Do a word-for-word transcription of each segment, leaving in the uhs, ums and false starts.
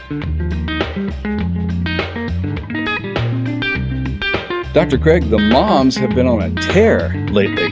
Doctor Craig, the moms have been on a tear lately.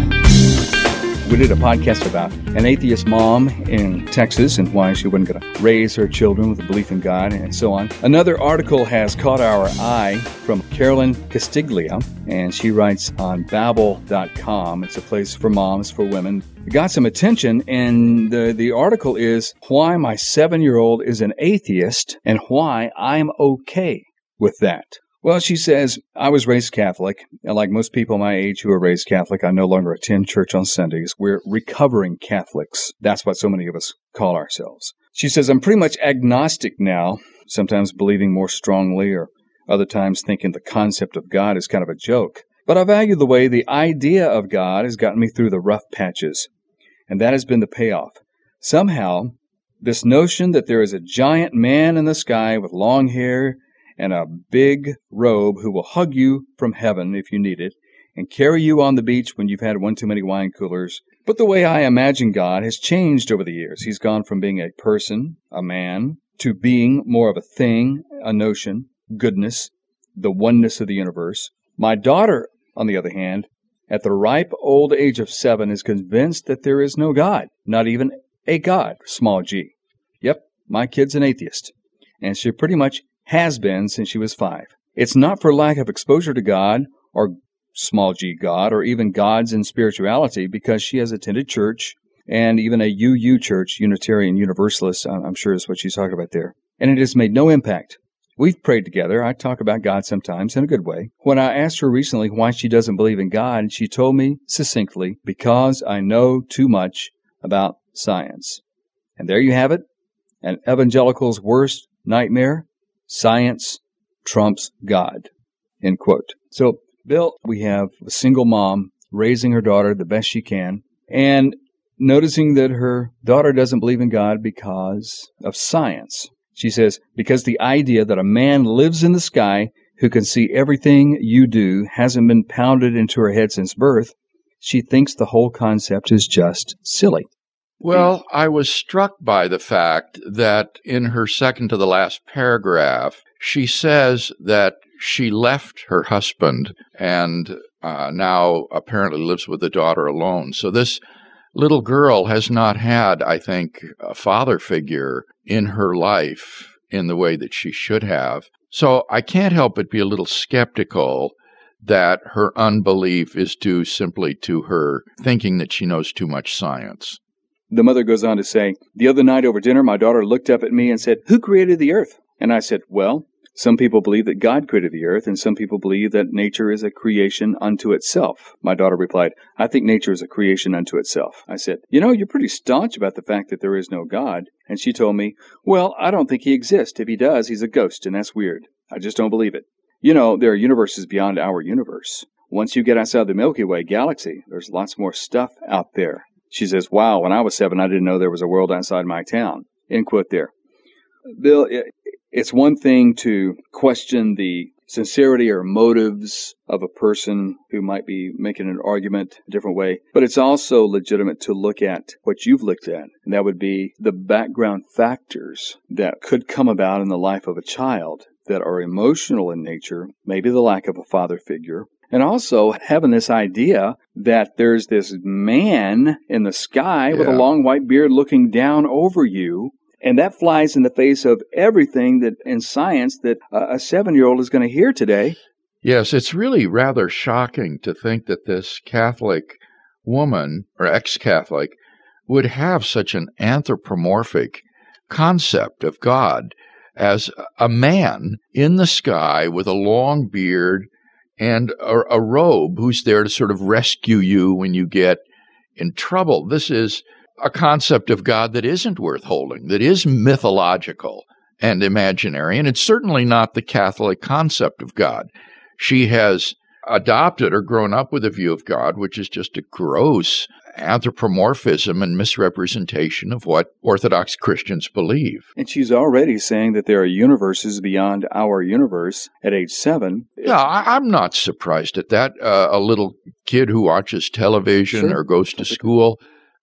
We did a podcast about an atheist mom in Texas and why she wasn't going to raise her children with a belief in God and so on. Another article has caught our eye from Carolyn Castiglia, and she writes on Babbel dot com. It's a place for moms, for women. It got some attention, and the, the article is Why My Seven-Year-Old is an Atheist and Why I'm Okay with That. Well, she says, I was raised Catholic, and like most people my age who are raised Catholic, I no longer attend church on Sundays. We're recovering Catholics. That's what so many of us call ourselves. She says, I'm pretty much agnostic now, sometimes believing more strongly or other times thinking the concept of God is kind of a joke. But I value the way the idea of God has gotten me through the rough patches, and that has been the payoff. Somehow, this notion that there is a giant man in the sky with long hair and a big robe who will hug you from heaven if you need it, and carry you on the beach when you've had one too many wine coolers. But the way I imagine God has changed over the years. He's gone from being a person, a man, to being more of a thing, a notion, goodness, the oneness of the universe. My daughter, on the other hand, at the ripe old age of seven, is convinced that there is no God, not even a God, small g. Yep, my kid's an atheist, and she pretty much has been since she was five. It's not for lack of exposure to God, or small g God, or even gods in spirituality, because she has attended church, and even a U U church, Unitarian Universalist, I'm sure is what she's talking about there. And it has made no impact. We've prayed together. I talk about God sometimes in a good way. When I asked her recently why she doesn't believe in God, she told me succinctly, because I know too much about science. And there you have it, an evangelical's worst nightmare. Science trumps God, end quote. So, Bill, we have a single mom raising her daughter the best she can and noticing that her daughter doesn't believe in God because of science. She says, because the idea that a man lives in the sky who can see everything you do hasn't been pounded into her head since birth, she thinks the whole concept is just silly. Well, I was struck by the fact that in her second to the last paragraph, she says that she left her husband and uh, now apparently lives with the daughter alone. So this little girl has not had, I think, a father figure in her life in the way that she should have. So I can't help but be a little skeptical that her unbelief is due simply to her thinking that she knows too much science. The mother goes on to say, the other night over dinner, my daughter looked up at me and said, who created the earth? And I said, well, some people believe that God created the earth, and some people believe that nature is a creation unto itself. My daughter replied, I think nature is a creation unto itself. I said, you know, you're pretty staunch about the fact that there is no God. And she told me, well, I don't think he exists. If he does, he's a ghost, and that's weird. I just don't believe it. You know, there are universes beyond our universe. Once you get outside the Milky Way galaxy, there's lots more stuff out there. She says, wow, when I was seven, I didn't know there was a world outside my town. End quote there. Bill, it's one thing to question the sincerity or motives of a person who might be making an argument a different way, but it's also legitimate to look at what you've looked at, and that would be the background factors that could come about in the life of a child that are emotional in nature, maybe the lack of a father figure, and also having this idea that there's this man in the sky yeah. with a long white beard looking down over you, and that flies in the face of everything that in science that a seven-year-old is going to hear today. Yes, it's really rather shocking to think that this Catholic woman, or ex-Catholic, would have such an anthropomorphic concept of God as a man in the sky with a long beard and a, a robe who's there to sort of rescue you when you get in trouble. This is a concept of God that isn't worth holding, that is mythological and imaginary, and it's certainly not the Catholic concept of God. She has adopted or grown up with a view of God, which is just a gross anthropomorphism and misrepresentation of what Orthodox Christians believe. And she's already saying that there are universes beyond our universe at age seven. Yeah, I, I'm not surprised at that. Uh, a little kid who watches television sure. or goes to school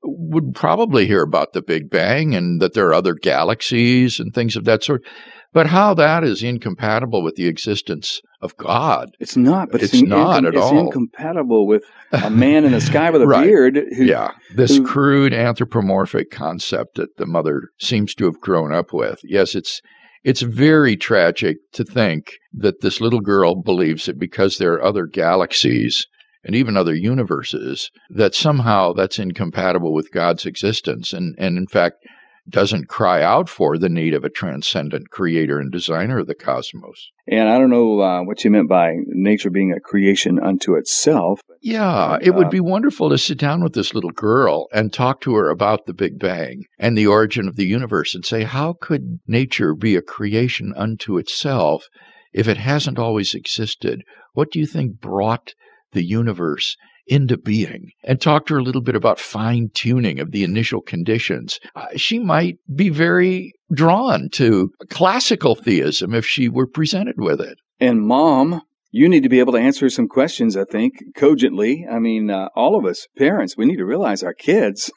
would probably hear about the Big Bang and that there are other galaxies and things of that sort. But how that is incompatible with the existence of God. It's not, but it's, it's in, not incom- at it's all. incompatible with a man in the sky with a Right. beard. Who, yeah, this who, crude anthropomorphic concept that the mother seems to have grown up with. Yes, it's it's very tragic to think that this little girl believes that because there are other galaxies and even other universes, that somehow that's incompatible with God's existence. And, and in fact, doesn't cry out for the need of a transcendent creator and designer of the cosmos. And I don't know uh, what you meant by nature being a creation unto itself. Yeah, And, it would uh, be wonderful to sit down with this little girl and talk to her about the Big Bang and the origin of the universe and say, how could nature be a creation unto itself if it hasn't always existed? What do you think brought the universe into being? And talk to her a little bit about fine-tuning of the initial conditions. Uh, she might be very drawn to classical theism if she were presented with it. And Mom, you need to be able to answer some questions, I think, cogently. I mean, uh, all of us parents, we need to realize our kids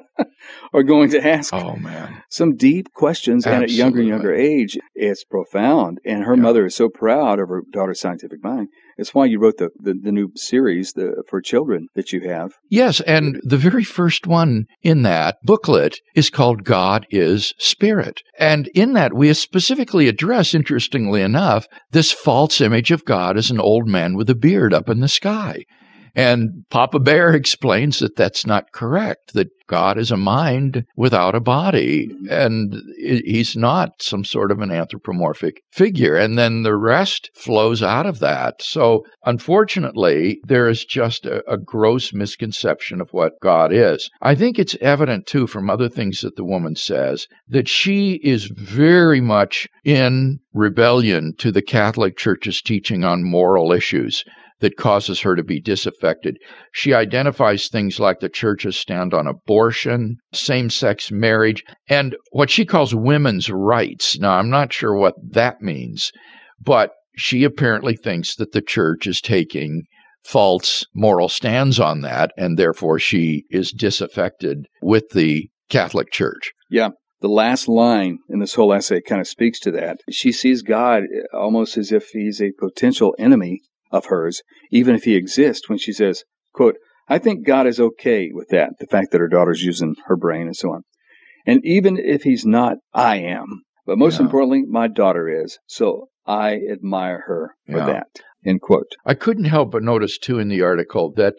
are going to ask Oh, man. some deep questions. And at younger and younger age, it's profound. And her Yeah. mother is so proud of her daughter's scientific mind. It's why you wrote the, the, the new series the, for children that you have. Yes, and the very first one in that booklet is called God is Spirit. And in that, we specifically address, interestingly enough, this false image of God as an old man with a beard up in the sky. And Papa Bear explains that that's not correct, that God is a mind without a body, and he's not some sort of an anthropomorphic figure. And then the rest flows out of that. So, unfortunately, there is just a, a gross misconception of what God is. I think it's evident, too, from other things that the woman says, that she is very much in rebellion to the Catholic Church's teaching on moral issues that causes her to be disaffected. She identifies things like the church's stand on abortion, same-sex marriage, and what she calls women's rights. Now, I'm not sure what that means, but she apparently thinks that the church is taking false moral stands on that, and therefore she is disaffected with the Catholic Church. Yeah. The last line in this whole essay kind of speaks to that. She sees God almost as if he's a potential enemy of hers, even if he exists, when she says, quote, I think God is okay with that, the fact that her daughter's using her brain and so on. And even if he's not, I am. But most Yeah. importantly, my daughter is. So I admire her for Yeah. that, end quote. I couldn't help but notice, too, in the article that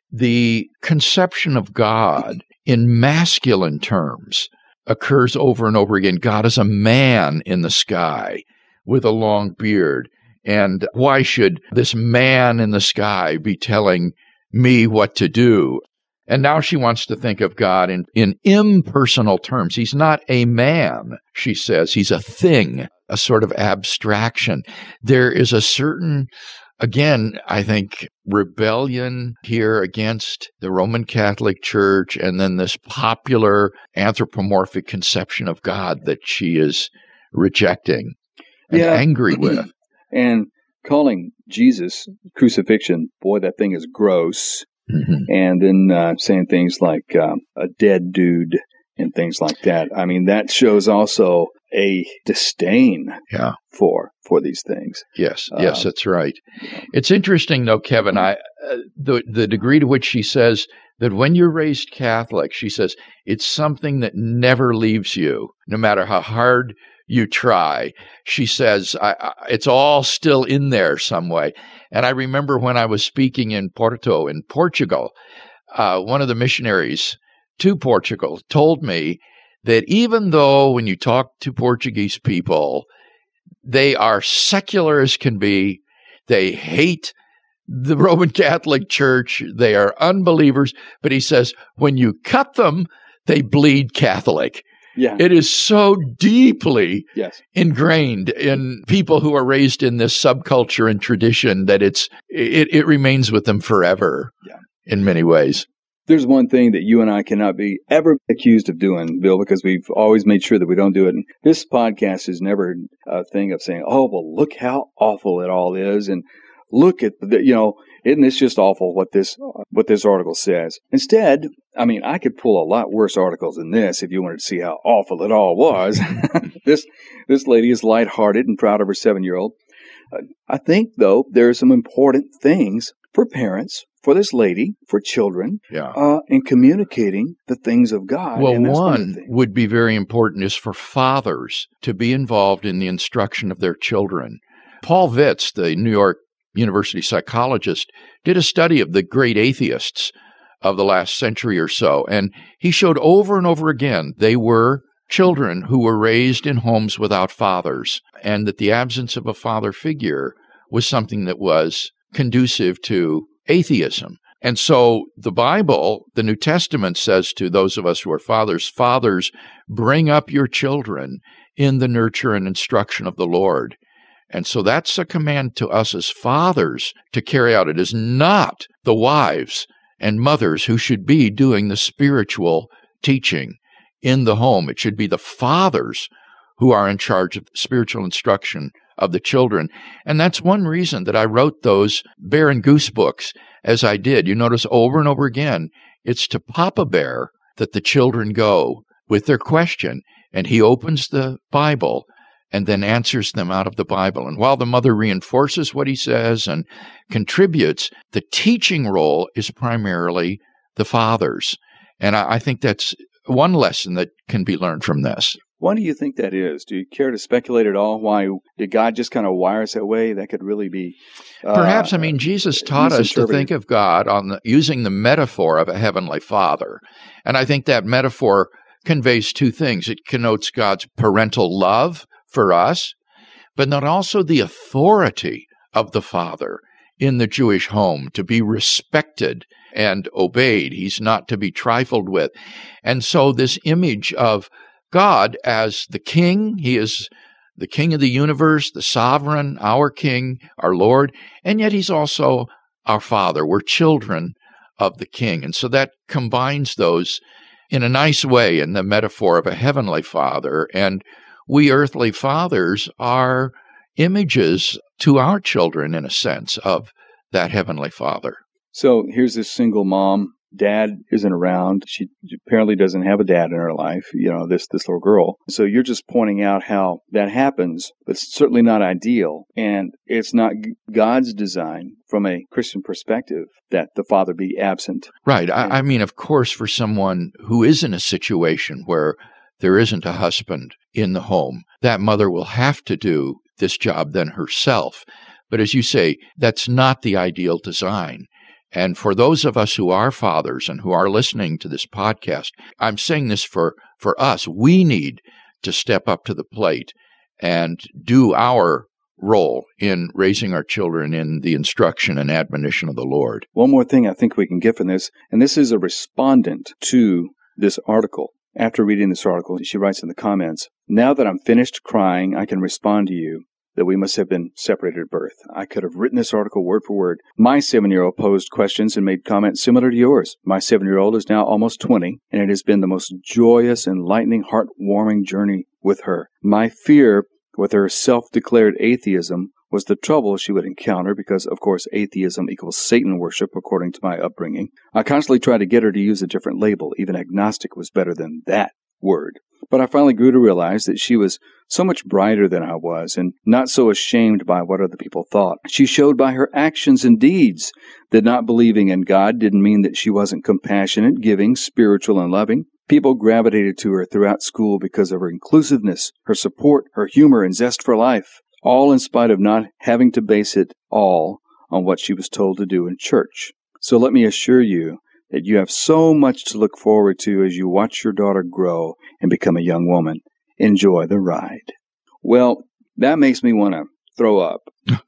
the conception of God in masculine terms occurs over and over again. God is a man in the sky with a long beard. And why should this man in the sky be telling me what to do? And now she wants to think of God in, in impersonal terms. He's not a man, she says. He's a thing, a sort of abstraction. There is a certain, again, I think, rebellion here against the Roman Catholic Church and then this popular anthropomorphic conception of God that she is rejecting and Yeah. angry with. And calling Jesus crucifixion, boy, that thing is gross. Mm-hmm. And then uh, saying things like um, a dead dude and things like that. I mean, that shows also a disdain Yeah. for for these things. Yes, Uh, yes, that's right. It's interesting, though, Kevin, I uh, the the degree to which she says that when you're raised Catholic, she says it's something that never leaves you, no matter how hard you try. She says I, I, it's all still in there some way. And I remember when I was speaking in Porto, in Portugal, uh, one of the missionaries to Portugal told me that even though when you talk to Portuguese people, they are secular as can be, they hate the Roman Catholic Church, they are unbelievers, but he says when you cut them, they bleed Catholic. Yeah. It is so deeply Yes. ingrained in people who are raised in this subculture and tradition that it's it, it remains with them forever. Yeah. In many ways. There's one thing that you and I cannot be ever accused of doing, Bill, because we've always made sure that we don't do it. And this podcast is never a thing of saying, oh, well, look how awful it all is. And look at the, you know, Isn't this just awful what this what this article says? Instead, I mean, I could pull a lot worse articles than this if you wanted to see how awful it all was. this this lady is lighthearted and proud of her seven-year-old. Uh, I think, though, there are some important things for parents, for this lady, for children, yeah. uh, in communicating the things of God. Well, and one, one would be very important is for fathers to be involved in the instruction of their children. Paul Vitz, the New York University psychologist, did a study of the great atheists of the last century or so, and he showed over and over again they were children who were raised in homes without fathers, and that the absence of a father figure was something that was conducive to atheism. And so the Bible, the New Testament, says to those of us who are fathers, fathers, bring up your children in the nurture and instruction of the Lord. And so that's a command to us as fathers to carry out. It is not the wives and mothers who should be doing the spiritual teaching in the home. It should be the fathers who are in charge of spiritual instruction of the children. And that's one reason that I wrote those Bear and Goose books as I did. You notice over and over again, it's to Papa Bear that the children go with their question, and he opens the Bible and then answers them out of the Bible. And while the mother reinforces what he says and contributes, the teaching role is primarily the father's. And I, I think that's one lesson that can be learned from this. Why do you think that is? Do you care to speculate at all? Why did God just kind of wire us that way? That could really be uh, Perhaps, I mean, Jesus taught us to think of God on the, using the metaphor of a heavenly Father. And I think that metaphor conveys two things. It connotes God's parental love for us, but not also the authority of the Father in the Jewish home to be respected and obeyed. He's not to be trifled with. And so this image of God as the King, He is the King of the universe, the sovereign, our King, our Lord, and yet He's also our Father. We're children of the King. And so that combines those in a nice way in the metaphor of a heavenly Father. And we earthly fathers are images to our children, in a sense, of that heavenly Father. So here's this single mom. Dad isn't around. She apparently doesn't have a dad in her life, you know, this this little girl. So you're just pointing out how that happens, but it's certainly not ideal. And it's not God's design from a Christian perspective that the father be absent. Right. I, I mean, of course, for someone who is in a situation where there isn't a husband in the home, that mother will have to do this job then herself. But as you say, that's not the ideal design. And for those of us who are fathers and who are listening to this podcast, I'm saying this for, for us. We need to step up to the plate and do our role in raising our children in the instruction and admonition of the Lord. One more thing I think we can get from this, and this is a respondent to this article. After reading this article, she writes in the comments, "Now that I'm finished crying, I can respond to you that we must have been separated at birth. I could have written this article word for word. My seven-year-old posed questions and made comments similar to yours. My seven-year-old is now almost twenty, and it has been the most joyous, enlightening, heart-warming journey with her. My fear with her self-declared atheism was the trouble she would encounter because, of course, atheism equals Satan worship, according to my upbringing. I constantly tried to get her to use a different label. Even agnostic was better than that word. But I finally grew to realize that she was so much brighter than I was and not so ashamed by what other people thought. She showed by her actions and deeds that not believing in God didn't mean that she wasn't compassionate, giving, spiritual, and loving. People gravitated to her throughout school because of her inclusiveness, her support, her humor, and zest for life, all in spite of not having to base it all on what she was told to do in church. So let me assure you that you have so much to look forward to as you watch your daughter grow and become a young woman. Enjoy the ride." Well, that makes me want to throw up,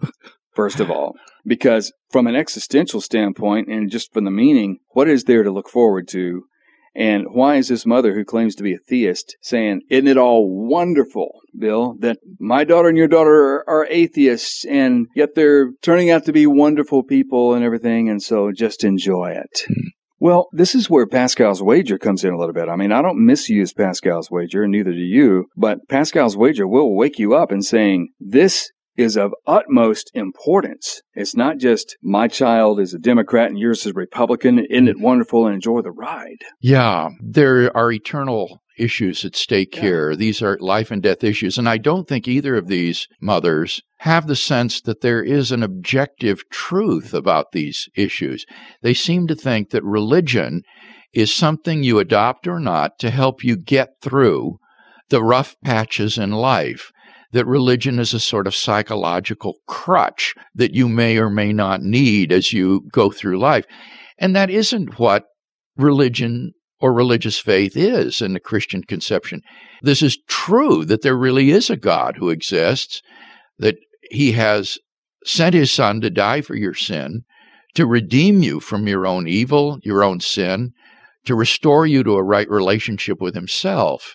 first of all, because from an existential standpoint and just from the meaning, what is there to look forward to? And why is this mother who claims to be a theist saying, "Isn't it all wonderful, Bill, that my daughter and your daughter are, are atheists, and yet they're turning out to be wonderful people and everything, and so just enjoy it." Well, this is where Pascal's Wager comes in a little bit. I mean, I don't misuse Pascal's Wager, and neither do you, but Pascal's Wager will wake you up in saying, this is of utmost importance. It's not just my child is a Democrat and yours is a Republican. Isn't it wonderful, and enjoy the ride? Yeah, there are eternal issues at stake yeah. here. These are life and death issues. And I don't think either of these mothers have the sense that there is an objective truth about these issues. They seem to think that religion is something you adopt or not to help you get through the rough patches in life, that religion is a sort of psychological crutch that you may or may not need as you go through life. And that isn't what religion or religious faith is in the Christian conception. This is true that there really is a God who exists, that he has sent his son to die for your sin, to redeem you from your own evil, your own sin, to restore you to a right relationship with himself.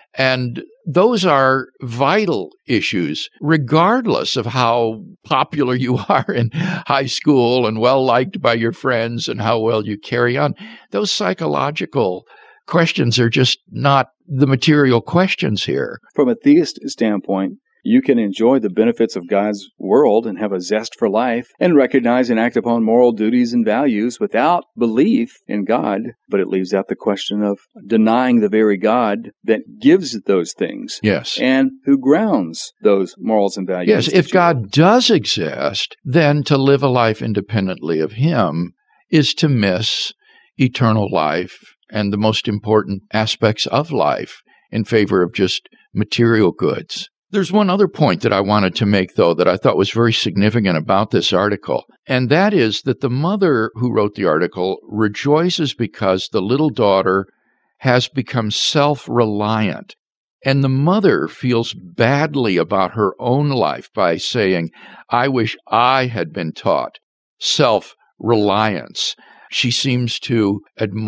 And those are vital issues, regardless of how popular you are in high school and well-liked by your friends and how well you carry on. Those psychological questions are just not the material questions here. From a theist standpoint, you can enjoy the benefits of God's world and have a zest for life and recognize and act upon moral duties and values without belief in God, but it leaves out the question of denying the very God that gives those things. Yes. And who grounds those morals and values. Yes, if God does exist, then to live a life independently of him is to miss eternal life and the most important aspects of life in favor of just material goods. There's one other point that I wanted to make, though, that I thought was very significant about this article, and that is that the mother who wrote the article rejoices because the little daughter has become self-reliant, and the mother feels badly about her own life by saying, I wish I had been taught self-reliance. She seems to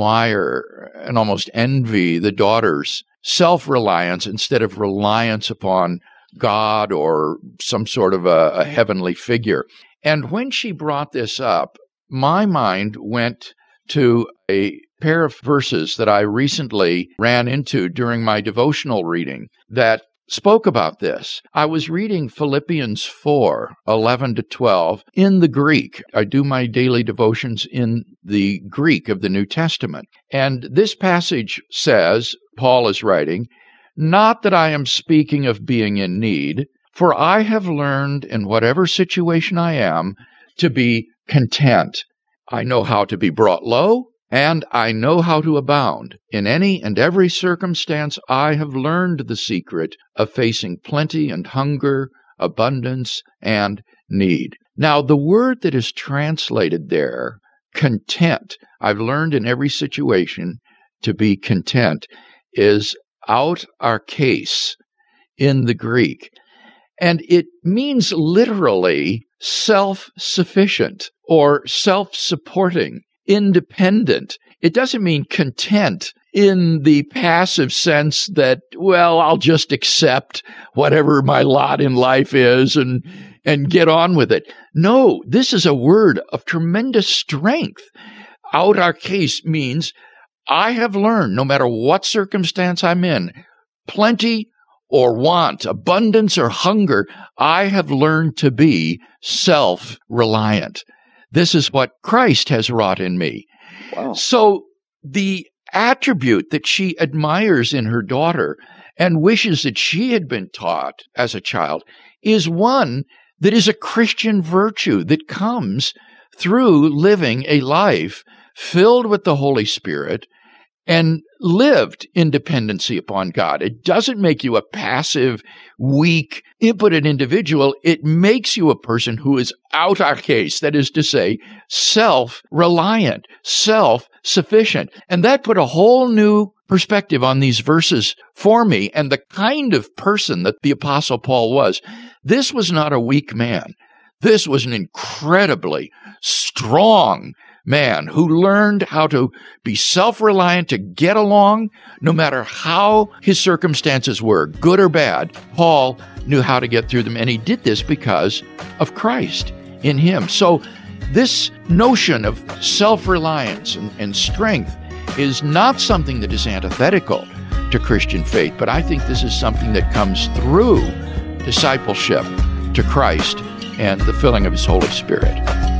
admire and almost envy the daughter's self-reliance instead of reliance upon God or some sort of a, a heavenly figure. And when she brought this up, my mind went to a pair of verses that I recently ran into during my devotional reading that spoke about this. I was reading Philippians four, eleven to twelve in the Greek. I do my daily devotions in the Greek of the New Testament. And this passage says, Paul is writing, not that I am speaking of being in need, for I have learned in whatever situation I am to be content. I know how to be brought low, and I know how to abound. In any and every circumstance, I have learned the secret of facing plenty and hunger, abundance and need. Now, the word that is translated there, content, I've learned in every situation to be content, is aut archais in the Greek. And it means literally self-sufficient or self-supporting, independent. It doesn't mean content in the passive sense that, well, I'll just accept whatever my lot in life is and and get on with it. No, this is a word of tremendous strength. Aut archais means I have learned, no matter what circumstance I'm in, plenty or want, abundance or hunger, I have learned to be self-reliant. This is what Christ has wrought in me. Wow. So the attribute that she admires in her daughter and wishes that she had been taught as a child is one that is a Christian virtue that comes through living a life filled with the Holy Spirit and lived in dependency upon God. It doesn't make you a passive, weak, impotent individual. It makes you a person who is aut archais, that is to say, self-reliant, self-sufficient. And that put a whole new perspective on these verses for me and the kind of person that the Apostle Paul was. This was not a weak man. This was an incredibly strong man who learned how to be self-reliant, to get along, no matter how his circumstances were, good or bad. Paul knew how to get through them, and he did this because of Christ in him. So this notion of self-reliance and, and strength is not something that is antithetical to Christian faith, but I think this is something that comes through discipleship to Christ and the filling of His Holy Spirit.